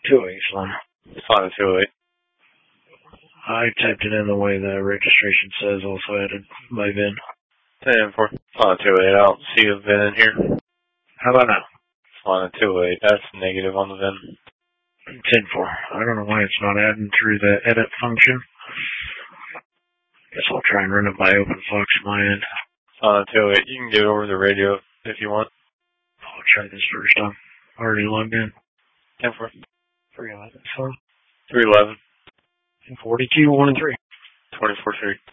Slim. Flying 208. I typed it in the way the registration says, also added my VIN. 10-4. Flying 208. I don't see a VIN in here. How about now? Flying 208. That's negative on the VIN. 10-4. I don't know why it's not adding through the edit function. Guess I'll try and run it by OpenFox my end. Flying 208. You can get it over the radio if you want. I'll try this first time. Already logged in. 10-4. 311. 311. 42, 1 and 3. 24-3.